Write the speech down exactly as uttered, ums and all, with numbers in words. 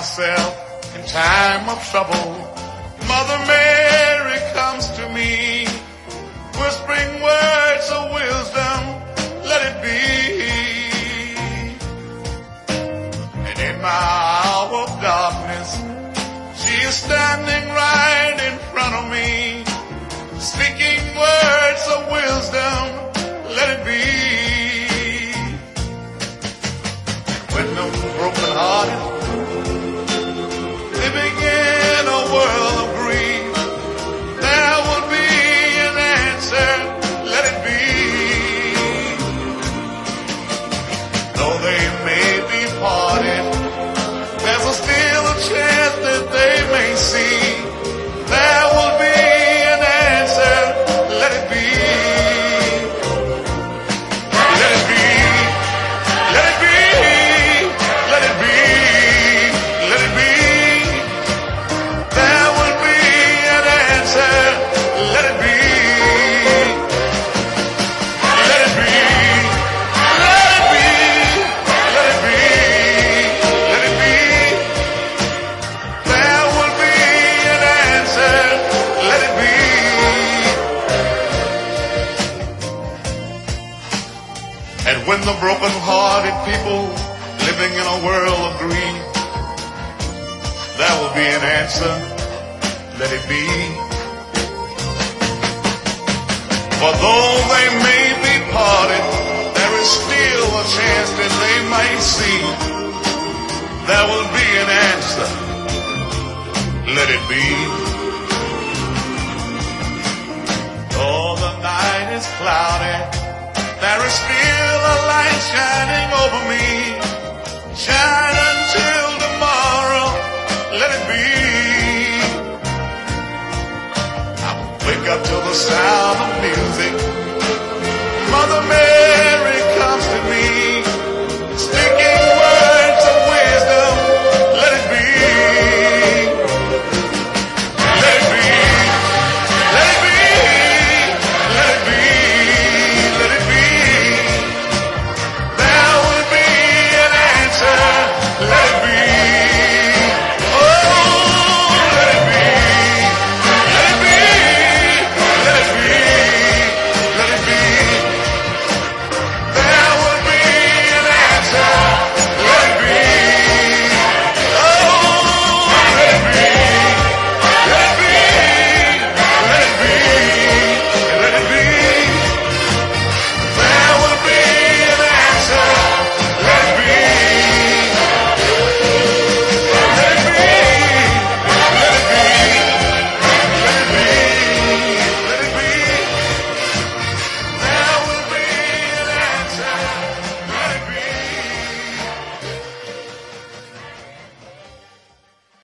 myself in time of trouble, Mother Mary comes to me, whispering words of wisdom, let it be. And in my hour of darkness, she is standing right in front of me, speaking words of wisdom, let it be. When the brokenhearted living in a world of grief, there will be an answer, let it be. Though they may be parted, there's a still a chance that they may see. There will be an answer, let it be. Let it be, let it be, let it be, let it be. There will be an answer, let it be. Let it be, let it be, let it be, let it be. There will be an answer, let it be. And when the broken-hearted people living in a world of grief, there will be an answer, let it be. For though they may be parted, there is still a chance that they might see. There will be an answer, let it be. Though the night is cloudy, there is still a light shining over me. Shine until tomorrow, let it be. I will wake up to the sound of music.